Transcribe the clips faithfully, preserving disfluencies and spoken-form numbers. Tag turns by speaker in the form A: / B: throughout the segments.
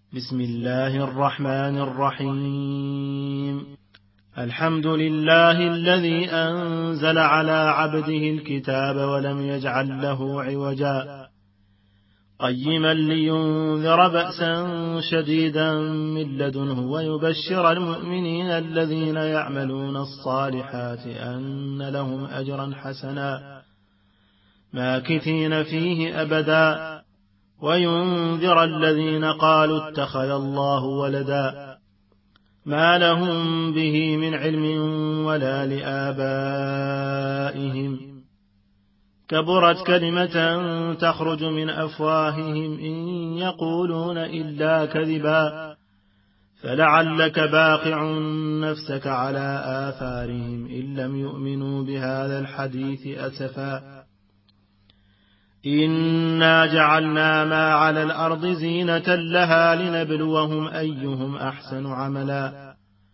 A: بسم الله الرحمن الرحيم. الحمد لله الذي أنزل على عبده الكتاب ولم يجعل له عوجا قيما لينذر بأسا شديدا من لدنه ويبشر المؤمنين الذين يعملون الصالحات أن لهم أجرا حسنا ماكثين فيه أبدا وينذر الذين قالوا اتخذ الله ولدا ما لهم به من علم ولا لآبائهم كبرت كلمة تخرج من أفواههم إن يقولون إلا كذبا فلعلك باقع نفسك على آثارهم إن لم يؤمنوا بهذا الحديث أسفا إنا جعلنا ما على الأرض زينة لها لنبلوهم أيهم أحسن عملا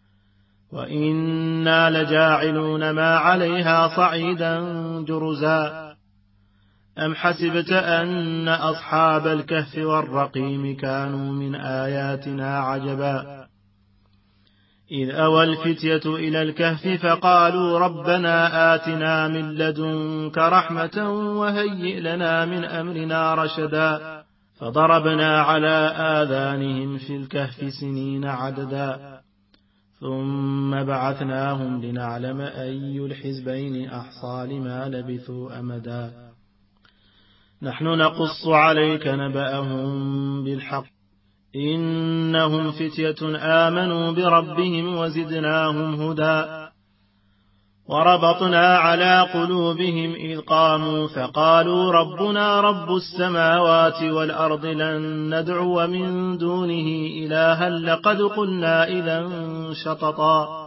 A: وإنا لجاعلون ما عليها صعيدا جرزا أم حسبت أن أصحاب الكهف والرقيم كانوا من آياتنا عجبا إذ أوى الفتية إلى الكهف فقالوا ربنا آتنا من لدنك رحمة وهيئ لنا من أمرنا رشدا فضربنا على آذانهم في الكهف سنين عددا ثم بعثناهم لنعلم أي الحزبين أحصى لما لبثوا أمدا نحن نقص عليك نبأهم بالحق إنهم فتية آمنوا بربهم وزدناهم هدى وربطنا على قلوبهم إذ قاموا فقالوا ربنا رب السماوات والأرض لن ندعو من دونه إلها لقد قلنا إذا شططا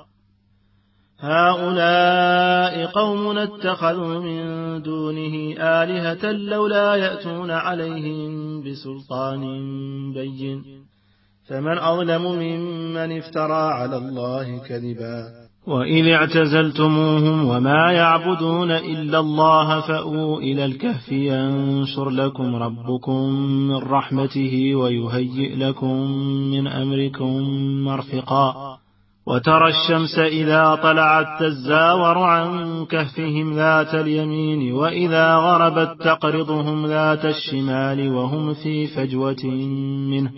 A: هؤلاء قوم اتخذوا من دونه آلهة لولا يأتون عليهم بسلطان بين فمن أظلم ممن افترى على الله كذبا وإذ اعتزلتموهم وما يعبدون إلا الله فأووا إلى الكهف ينشر لكم ربكم من رحمته ويهيئ لكم من أمركم مرفقا وترى الشمس إذا طلعت تزاور عن كهفهم ذات اليمين وإذا غربت تقرضهم ذات الشمال وهم في فجوة منه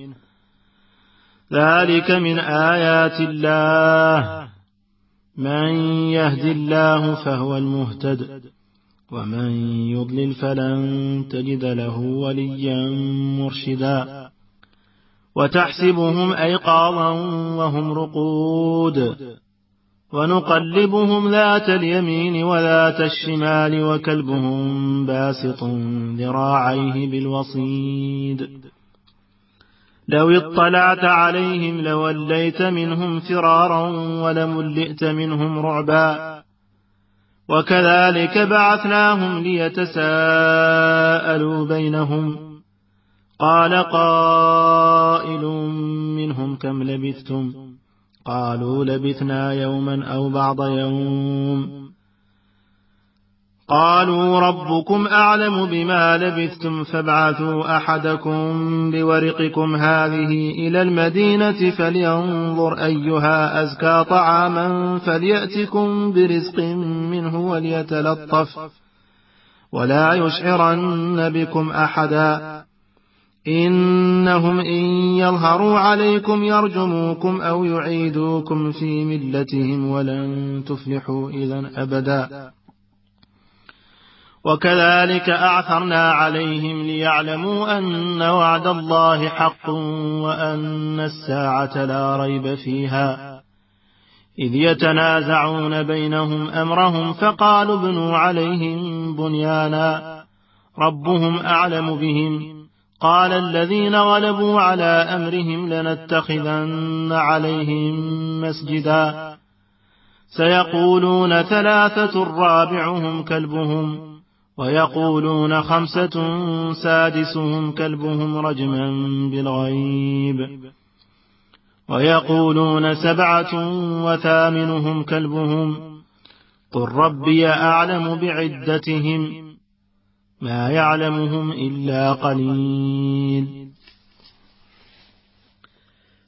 A: ذلك من آيات الله من يهد الله فهو المهتد ومن يضلل فلن تجد له وليا مرشدا وتحسبهم أيقاظا وهم رقود ونقلبهم ذات اليمين وذات الشمال وكلبهم باسط ذراعيه بالوصيد لو اطلعت عليهم لوليت منهم فرارا ولملئت منهم رعبا وكذلك بعثناهم ليتساءلوا بينهم قال قائل منهم كم لبثتم قالوا لبثنا يوما أو بعض يوم قالوا ربكم أعلم بما لبثتم فابعثوا أحدكم بورقكم هذه إلى المدينة فلينظر أيها أزكى طعاما فليأتكم برزق منه وليتلطف ولا يشعرن بكم أحدا إنهم إن يظهروا عليكم يرجموكم أو يعيدوكم في ملتهم ولن تفلحوا إذن أبدا وكذلك أعثرنا عليهم ليعلموا أن وعد الله حق وأن الساعة لا ريب فيها إذ يتنازعون بينهم أمرهم فقالوا ابنوا عليهم بنيانا ربهم أعلم بهم قال الذين غلبوا على أمرهم لنتخذن عليهم مسجدا سيقولون ثلاثة رابعهم كلبهم ويقولون خمسة سادسهم كلبهم رجما بالغيب ويقولون سبعة وثامنهم كلبهم قل ربي أعلم بعدتهم ما يعلمهم إلا قليل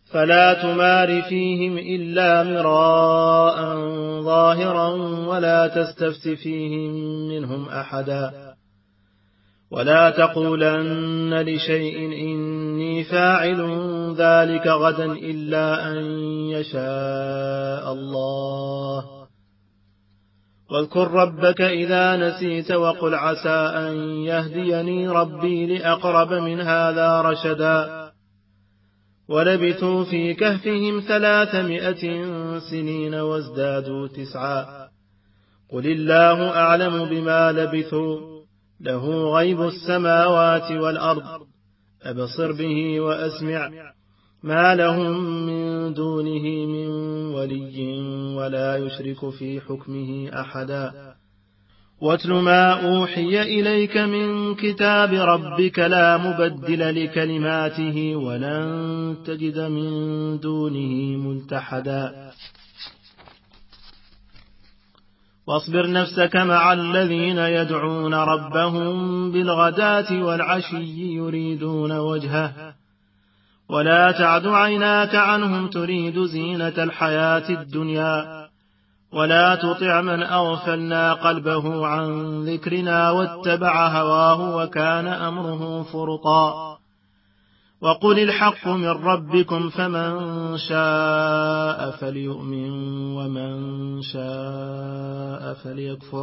A: فلا تمار فيهم إلا مراء ظاهرا ولا تستفت فيهم منهم أحدا ولا تقولن لشيء إني فاعل ذلك غدا إلا أن يشاء الله واذكر ربك إذا نسيت وقل عسى أن يهديني ربي لأقرب من هذا رشدا ولبثوا في كهفهم ثلاثمائة سنين وازدادوا تسعا قل الله أعلم بما لبثوا له غيب السماوات والأرض أبصر به وأسمع ما لهم من دونه من ولي ولا يشرك في حكمه أحدا واتل ما أوحي إليك من كتاب ربك لا مبدل لكلماته ولن تجد من دونه ملتحدا واصبر نفسك مع الذين يدعون ربهم بالغداة والعشي يريدون وجهه ولا تعد عيناك عنهم تريد زينة الحياة الدنيا ولا تطع من أغفلنا قلبه عن ذكرنا واتبع هواه وكان أمره فرطا وقل الحق من ربكم فمن شاء فليؤمن ومن شاء فليكفر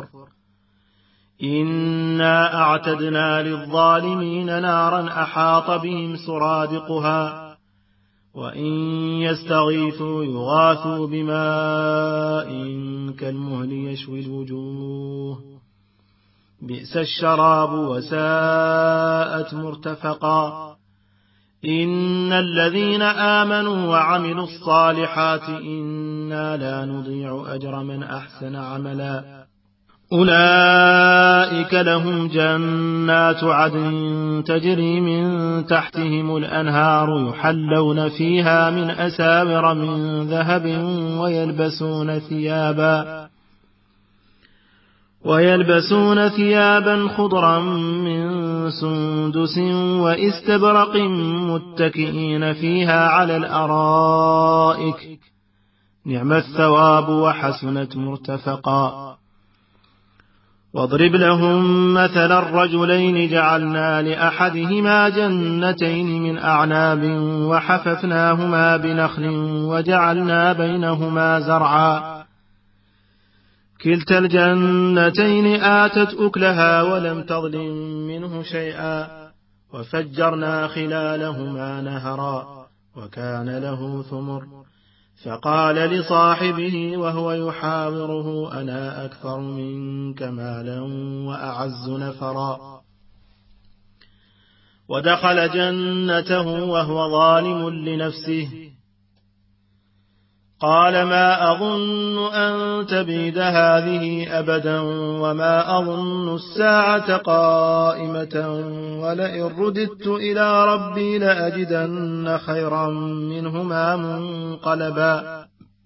A: إنا أعتدنا للظالمين نارا أحاط بهم سرادقها وإن يستغيثوا يغاثوا بماء كالمهل يشوي الوجوه بئس الشراب وساءت مرتفقا إن الذين آمنوا وعملوا الصالحات إنا لا نضيع أجر من أحسن عملا أولئك لهم جنات عدن تجري من تحتهم الأنهار يحلون فيها من أساور من ذهب ويلبسون ثيابا ويلبسون ثيابا خضرا من سندس وإستبرق متكئين فيها على الأرائك نعم الثواب وحسنت مرتفقا واضرب لهم مثل الرجلين جعلنا لأحدهما جنتين من أعناب وحففناهما بنخل وجعلنا بينهما زرعا كلتا الجنتين آتت أكلها ولم تظلم منه شيئا وفجرنا خلالهما نهرا وكان له ثمر فقال لصاحبه وهو يحاوره أنا أكثر منك مالا وأعز نفرا ودخل جنته وهو ظالم لنفسه قال ما أظن أن تبيد هذه أبدا وما أظن الساعة قائمة ولئن رددت إلى ربي لأجدن خيرا منهما منقلبا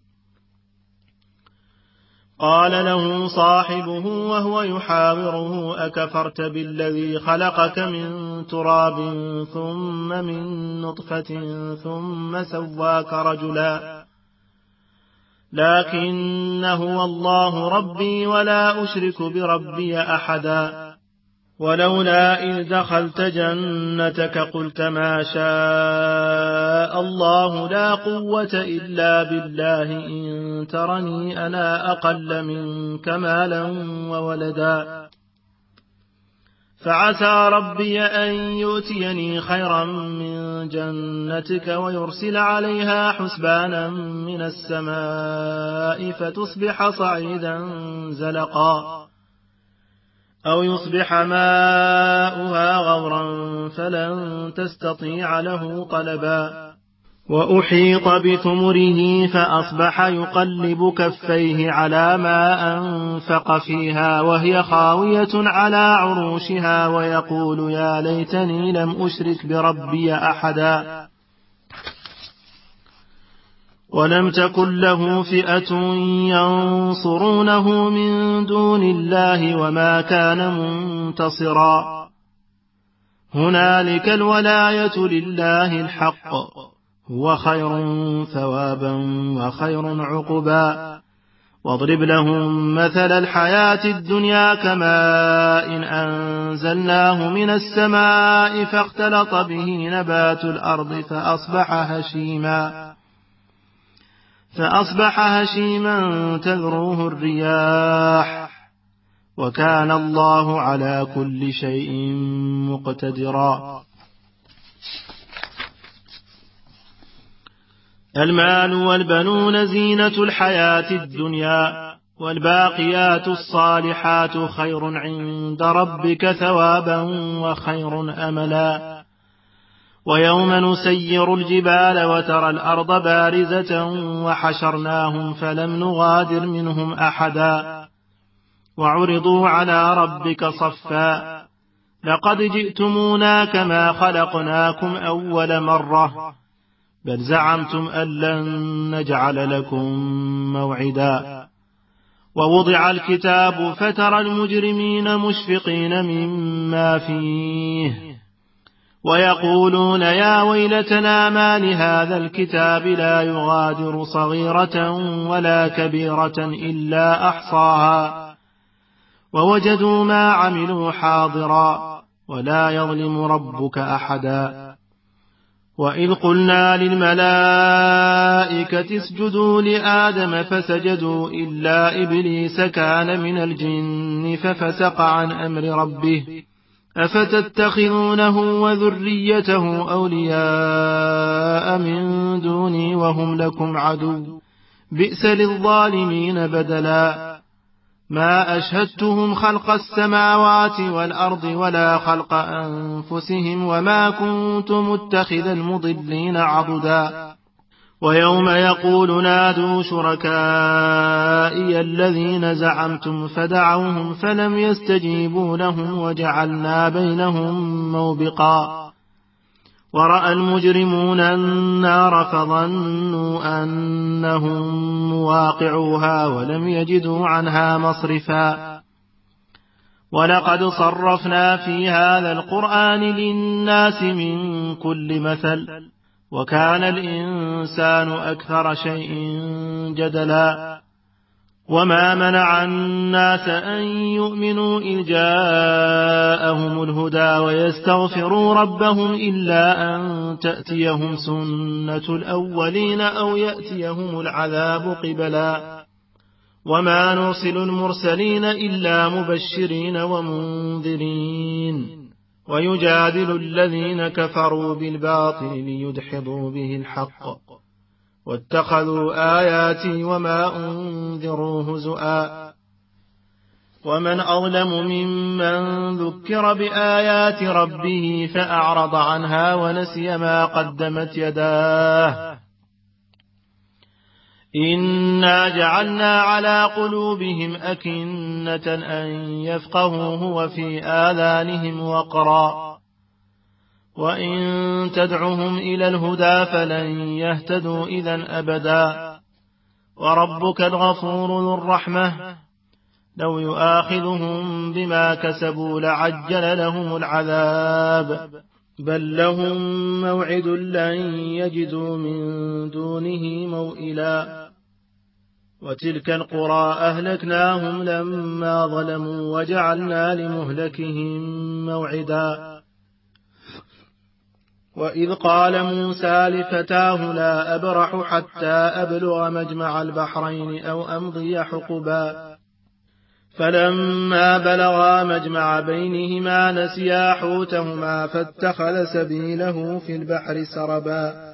A: قال له صاحبه وهو يحاوره أكفرت بالذي خلقك من تراب ثم من نطفة ثم سواك رجلا لكن هو الله ربي ولا أشرك بربي أحدا ولولا إذ دخلت جنتك قلت ما شاء الله لا قوة إلا بالله إن ترني أنا أقل منك مالا وولدا فعسى ربي أن يؤتيني خيرا من جنتك ويرسل عليها حسبانا من السماء فتصبح صعيدا زلقا أو يصبح ماؤها غورا فلن تستطيع له طلبا وأحيط بثمره فأصبح يقلب كفيه على ما أنفق فيها وهي خاوية على عروشها ويقول يا ليتني لم أشرك بربي أحدا ولم تكن له فئة ينصرونه من دون الله وما كان منتصرا هنالك الولاية لله الحق هو خير ثوابا وخير عقبا. واضرب لهم مثل الحياة الدنيا كماء إن أنزلناه من السماء فاختلط به نبات الأرض فأصبح هشيما فأصبح هشيما تذروه الرياح وكان الله على كل شيء مقتدرا. المال والبنون زينة الحياة الدنيا والباقيات الصالحات خير عند ربك ثوابا وخير أملا. ويوم نسير الجبال وترى الأرض بارزة وحشرناهم فلم نغادر منهم أحدا وعرضوا على ربك صفا لقد جئتمونا كما خلقناكم أول مرة بل زعمتم أن لن نجعل لكم موعدا. ووضع الكتاب فترى المجرمين مشفقين مما فيه ويقولون يا ويلتنا ما لهذا الكتاب لا يغادر صغيرة ولا كبيرة إلا أحصاها ووجدوا ما عملوا حاضرا ولا يظلم ربك أحدا. وإذ قلنا للملائكة اسجدوا لآدم فسجدوا إلا إبليس كان من الجن ففسق عن أمر ربه أفتتخذونه وذريته أولياء من دوني وهم لكم عدو بئس للظالمين بدلا. ما أشهدتهم خلق السماوات والأرض ولا خلق أنفسهم وما كنت متخذ المضلين عضدا. ويوم يقول نادوا شركائي الذين زعمتم فدعوهم فلم يستجيبوا لهم وجعلنا بينهم موبقا. ورأى المجرمون النار فظنوا أنهم مواقعوها ولم يجدوا عنها مصرفا. ولقد صرفنا في هذا القرآن للناس من كل مثل وكان الإنسان أكثر شيء جدلا. وما منع الناس أن يؤمنوا إذ جاءهم الهدى ويستغفروا ربهم إلا أن تأتيهم سنة الأولين أو يأتيهم العذاب قبلا. وما نرسل المرسلين إلا مبشرين ومنذرين ويجادل الذين كفروا بالباطل ليدحضوا به الحق واتخذوا آياتي وما أنذروا هزؤا. ومن أظلم ممن ذكر بآيات ربه فأعرض عنها ونسي ما قدمت يداه إنا جعلنا على قلوبهم أكنة أن يفقهوه وفي آذانهم وقرا وإن تدعهم إلى الهدى فلن يهتدوا إذن أبدا. وربك الغفور ذو الرحمة لو يؤاخذهم بما كسبوا لعجل لهم العذاب بل لهم موعد لن يجدوا من دونه موئلا. وتلك القرى أهلكناهم لما ظلموا وجعلنا لمهلكهم موعدا. وإذ قال موسى لفتاه لا أبرح حتى أبلغ مجمع البحرين أو أمضي حقبا فلما بلغا مجمع بينهما نسيا حوتهما فاتخذ سبيله في البحر سربا.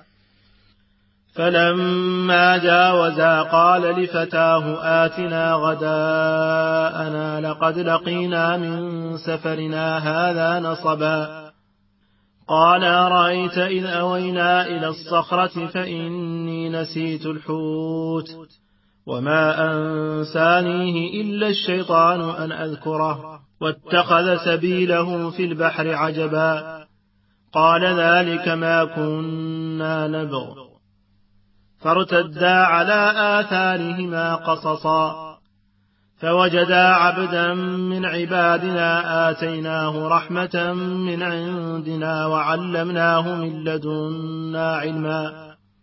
A: فلما جاوزا قال لفتاه آتنا غداءنا لقد لقينا من سفرنا هذا نصبا. قال أرأيت إذ أوينا إلى الصخرة فإني نسيت الحوت وما أنسانيه إلا الشيطان أن أذكره واتخذ سبيله في البحر عجبا. قال ذلك ما كنا نبغ فارتدا على آثارهما قصصا فوجدا عبدا من عبادنا آتيناه رحمة من عندنا وعلمناه من لدنا علما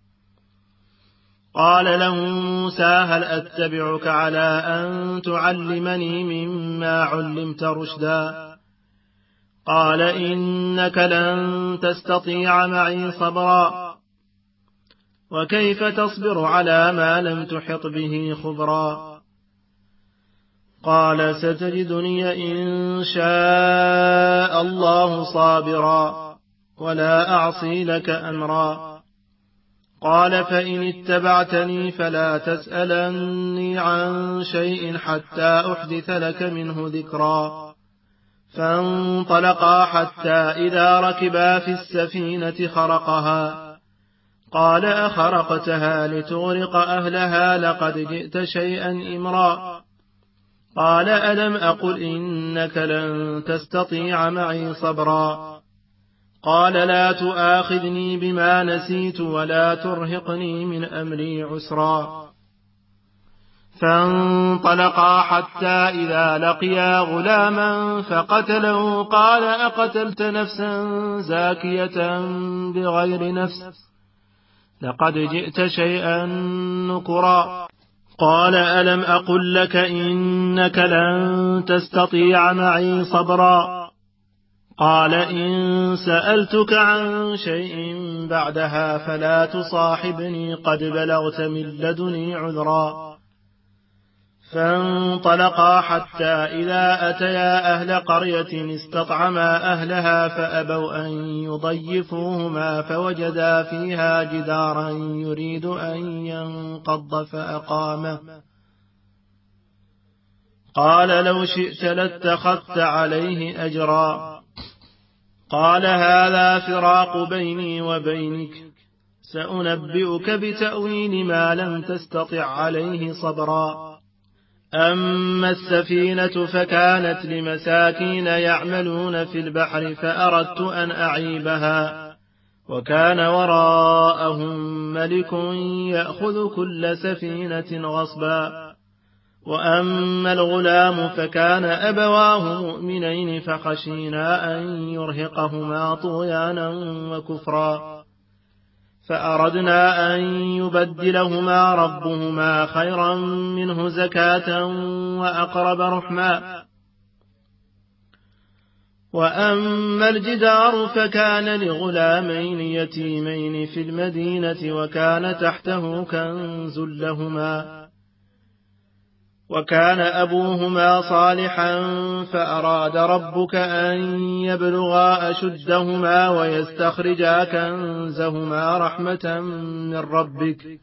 A: قال له موسى هل أتبعك على أن تعلمني مما علمت رشدا قال إنك لن تستطيع معي صبرا وكيف تصبر على ما لم تحط به خبرا قال ستجدني إن شاء الله صابرا ولا أعصي لك أمرا قال فإن اتبعتني فلا تسألني عن شيء حتى أحدث لك منه ذكرا فانطلقا حتى إذا ركبا في السفينة خرقها قال أخرقتها لتغرق أهلها لقد جئت شيئا إمرا قال ألم أقل إنك لن تستطيع معي صبرا قال لا تؤاخذني بما نسيت ولا ترهقني من أمري عسرا فانطلقا حتى إذا لقيا غلاما فقتله قال أقتلت نفسا زاكية بغير نفس لقد جئت شيئا نكرا قال ألم أقل لك إنك لن تستطيع معي صبرا قال إن سألتك عن شيء بعدها فلا تصاحبني قد بلغت من لدني عذرا فانطلقا حتى إذا أتيا أهل قرية استطعما أهلها فأبوا أن يضيفوهما فوجدا فيها جدارا يريد أن ينقض فأقامه قال لو شئت لاتخذت عليه أجرا قال هذا فراق بيني وبينك سأنبئك بتأويل ما لم تستطع عليه صبرا أما السفينة فكانت لمساكين يعملون في البحر فأردت أن أعيبها وكان وراءهم ملك يأخذ كل سفينة غصبا وأما الغلام فكان أبواه مؤمنين فخشينا أن يرهقهما طغيانا وكفرا فأردنا أن يبدلهما ربهما خيرا منه زكاة وأقرب رحما وأما الجدار فكان لغلامين يتيمين في المدينة وكان تحته كنز لهما وكان أبوهما صالحا فأراد ربك أن يبلغا أشدهما ويستخرجا كنزهما رحمة من ربك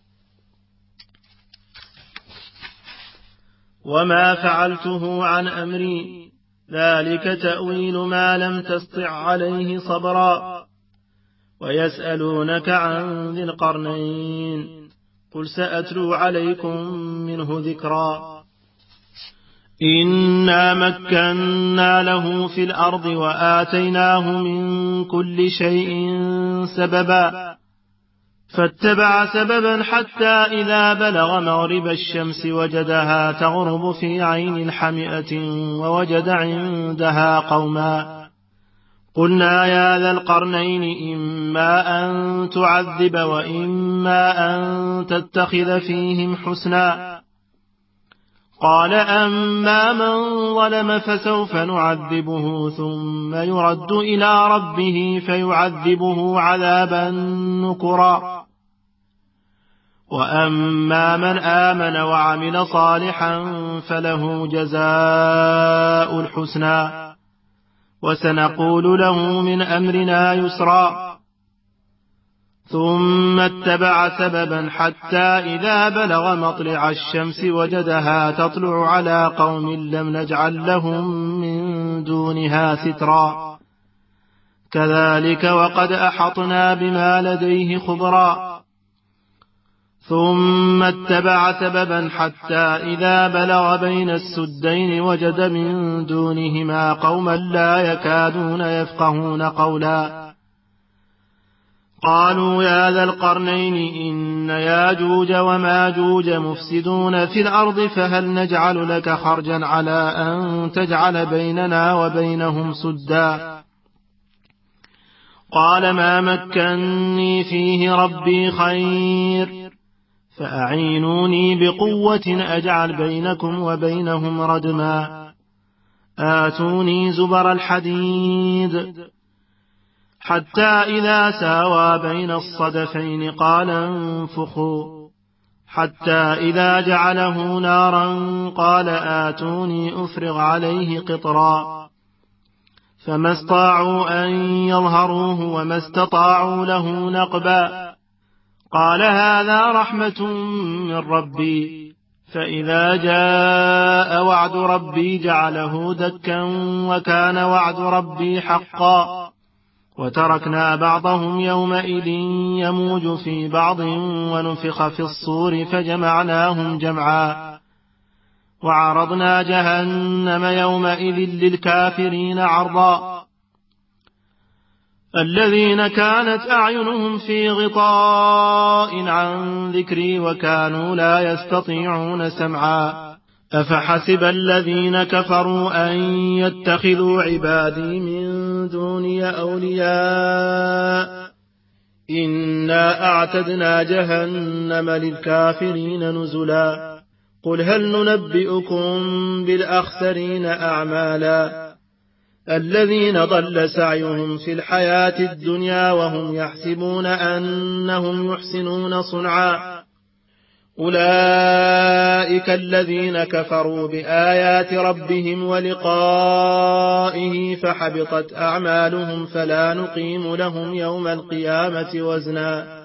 A: وما فعلته عن أمري ذلك تأويل ما لم تسطع عليه صبرا ويسألونك عن ذي القرنين قل سأتلو عليكم منه ذكرا إنا مكنا له في الأرض وآتيناه من كل شيء سببا فاتبع سببا حتى إذا بلغ مغرب الشمس وجدها تغرب في عين حمئة ووجد عندها قوما قلنا يا ذا القرنين إما أن تعذب وإما أن تتخذ فيهم حسنا قال أما من ظلم فسوف نعذبه ثم يرد إلى ربه فيعذبه عذابا نكرا وأما من آمن وعمل صالحا فله جزاء الحسنى وسنقول له من أمرنا يسرا ثم اتبع سببا حتى إذا بلغ مطلع الشمس وجدها تطلع على قوم لم نجعل لهم من دونها سترا كذلك وقد أحطنا بما لديه خبرا ثم اتبع سببا حتى إذا بلغ بين السدين وجد من دونهما قوما لا يكادون يفقهون قولا قالوا يا ذا القرنين إن ياجوج وماجوج مفسدون في الأرض فهل نجعل لك خرجا على أن تجعل بيننا وبينهم سدا قال ما مكني فيه ربي خير فأعينوني بقوة أجعل بينكم وبينهم ردما آتوني زبر الحديد حتى إذا ساوى بين الصدفين قال انفخوا حتى إذا جعله نارا قال آتوني أفرغ عليه قطرا فما استطاعوا أن يظهروه وما استطاعوا له نقبا قال هذا رحمة من ربي فإذا جاء وعد ربي جعله دكا وكان وعد ربي حقا وتركنا بعضهم يومئذ يموج في بعض ونفخ في الصور فجمعناهم جمعا وعرضنا جهنم يومئذ للكافرين عرضا الذين كانت أعينهم في غطاء عن ذكري وكانوا لا يستطيعون سمعا أفحسب الذين كفروا أن يتخذوا عبادي من دوني أولياء إنا أعتدنا جهنم للكافرين نزلا قل هل ننبئكم بالأخسرين أعمالا الذين ضل سعيهم في الحياة الدنيا وهم يحسبون أنهم يحسنون صنعا أولئك الذين كفروا بآيات ربهم ولقائه فحبطت أعمالهم فلا نقيم لهم يوم القيامة وزنا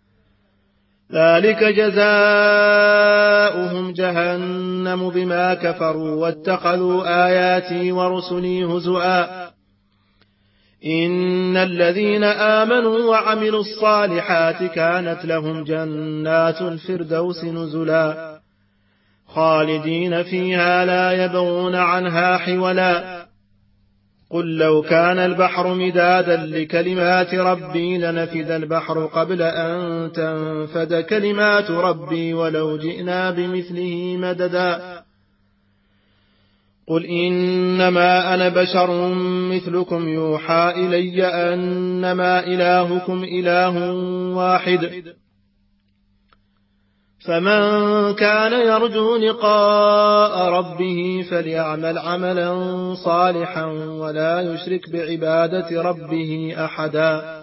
A: ذلك جزاؤهم جهنم بما كفروا واتخذوا آياتي ورسلي هزؤا إن الذين آمنوا وعملوا الصالحات كانت لهم جنات الفردوس نزلا خالدين فيها لا يبغون عنها حولا قل لو كان البحر مدادا لكلمات ربي لنفد البحر قبل أن تنفد كلمات ربي ولو جئنا بمثله مددا قل إنما أنا بشر مثلكم يوحى إلي أنما إلهكم إله واحد فمن كان يرجو لقاء ربه فليعمل عملا صالحا ولا يشرك بعبادة ربه أحدا